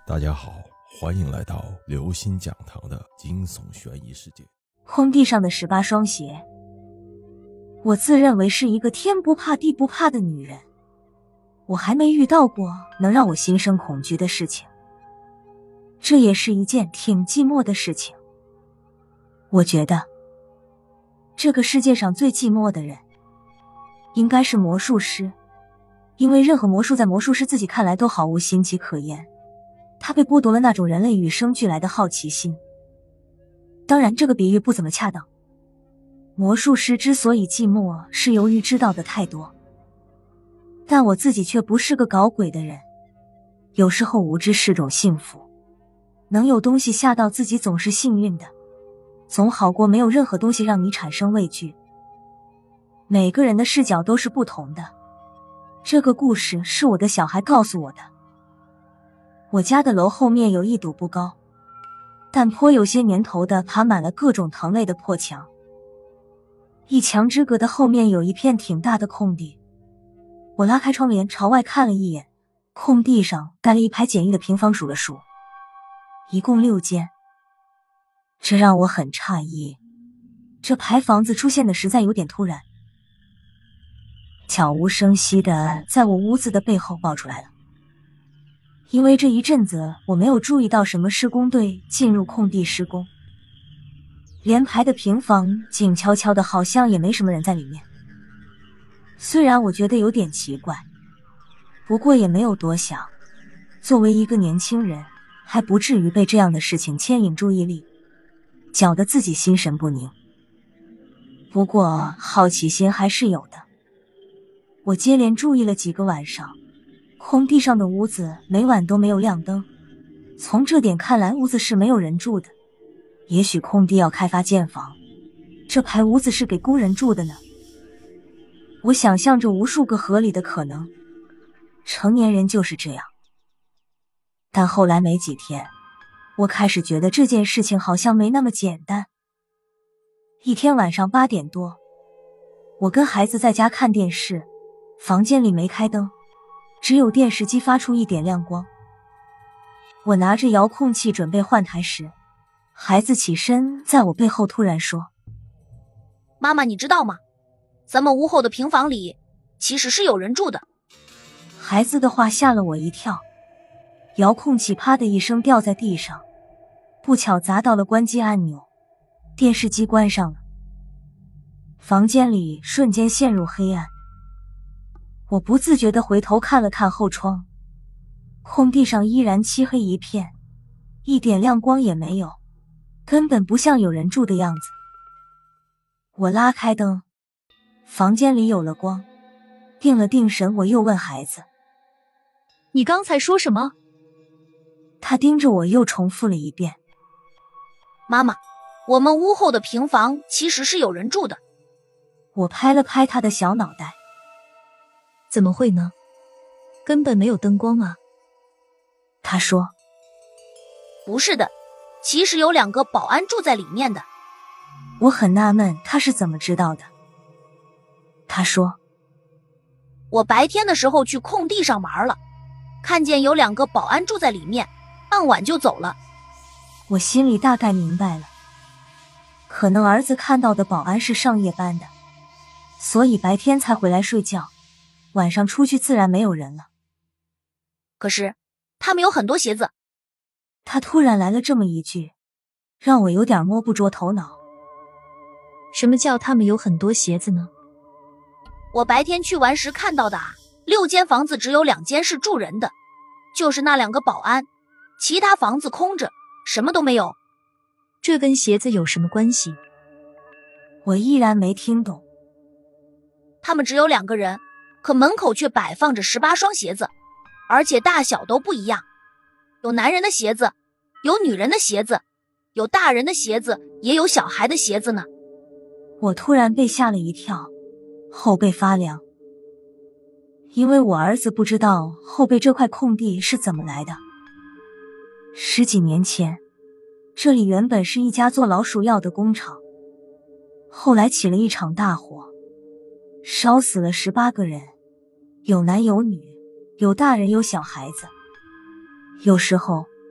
大家好，欢迎来到刘星讲堂的惊悚悬疑世界。 空地上的18双鞋，我自认为是一个天不怕地不怕的女人，我还没遇到过能让我心生恐惧的事情。这也是一件挺寂寞的事情。我觉得这个世界上最寂寞的人应该是魔术师，因为任何魔术在魔术师自己看来都毫无新奇可言，他被剥夺了那种人类与生俱来的好奇心。当然这个比喻不怎么恰当，魔术师之所以寂寞是由于知道的太多，但我自己却不是个搞鬼的人。有时候无知是种幸福，能有东西吓到自己总是幸运的，总好过没有任何东西让你产生畏惧。每个人的视角都是不同的，这个故事是我的小孩告诉我的。我家的楼后面有一堵不高但颇有些年头的爬满了各种藤类的破墙，一墙之隔的后面有一片挺大的空地。我拉开窗帘朝外看了一眼，空地上盖了一排简易的平房，数了数，一共6间。这让我很诧异，这排房子出现的实在有点突然，悄无声息的在我屋子的背后冒出来了。因为这一阵子我没有注意到什么施工队进入空地施工，连排的平房静悄悄的，好像也没什么人在里面。虽然我觉得有点奇怪，不过也没有多想，作为一个年轻人还不至于被这样的事情牵引注意力，搅得自己心神不宁。不过好奇心还是有的，我接连注意了几个晚上，空地上的屋子每晚都没有亮灯，从这点看来屋子是没有人住的。也许空地要开发建房，这排屋子是给工人住的呢。我想象着无数个合理的可能，成年人就是这样。但后来没几天，我开始觉得这件事情好像没那么简单。一天晚上8点多，我跟孩子在家看电视，房间里没开灯，只有电视机发出一点亮光。我拿着遥控器准备换台时，孩子起身在我背后突然说：“ 妈妈，你知道吗？咱们屋后的平房里其实是有人住的。” 孩子的话吓了我一跳，遥控器啪的一声掉在地上，不巧砸到了关机按钮，电视机关上了。房间里瞬间陷入黑暗。我不自觉地回头看了看后窗，空地上依然漆黑一片，一点亮光也没有，根本不像有人住的样子。我拉开灯，房间里有了光，定了定神，我又问孩子：“ 你刚才说什么？” 他盯着我又重复了一遍：“ 妈妈，我们屋后的平房其实是有人住的。” 我拍了拍他的小脑袋：“ 怎么会呢？根本没有灯光啊。” 他说：“ 不是的，其实有2个保安住在里面的。” 我很纳闷他是怎么知道的。他说：“ 我白天的时候去空地上玩了，看见有2个保安住在里面，傍晚就走了。” 我心里大概明白了，可能儿子看到的保安是上夜班的，所以白天才回来睡觉，晚上出去自然没有人了。 可是他们有很多鞋子。 他突然来了这么一句，让我有点摸不着头脑。 什么叫他们有很多鞋子呢？ 我白天去玩时看到的6间房子只有2间是住人的，就是那2个保安，其他房子空着，什么都没有。 这跟鞋子有什么关系？ 我依然没听懂。 他们只有2个人，可门口却摆放着18双鞋子，而且大小都不一样，有男人的鞋子，有女人的鞋子，有大人的鞋子，也有小孩的鞋子呢。 我突然被吓了一跳，后背发凉，因为我儿子不知道后背这块空地是怎么来的。10几年前，这里原本是一家做老鼠药的工厂，后来起了一场大火，烧死了18个人，有男有女，有大人有小孩子。有时候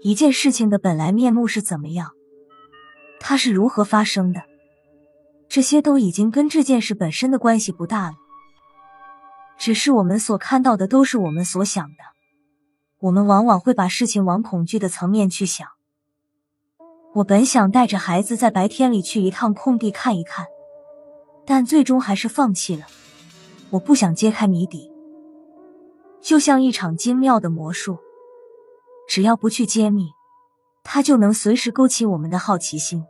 一件事情的本来面目是怎么样，它是如何发生的，这些都已经跟这件事本身的关系不大了。只是我们所看到的都是我们所想的，我们往往会把事情往恐惧的层面去想。我本想带着孩子在白天里去一趟空地看一看，但最终还是放弃了。我不想揭开谜底，就像一场精妙的魔术，只要不去揭秘，它就能随时勾起我们的好奇心。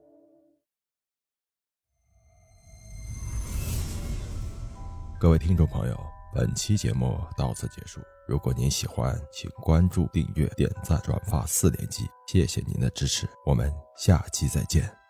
各位听众朋友，本期节目到此结束。如果您喜欢，请关注、订阅、点赞、转发4连击，谢谢您的支持，我们下期再见。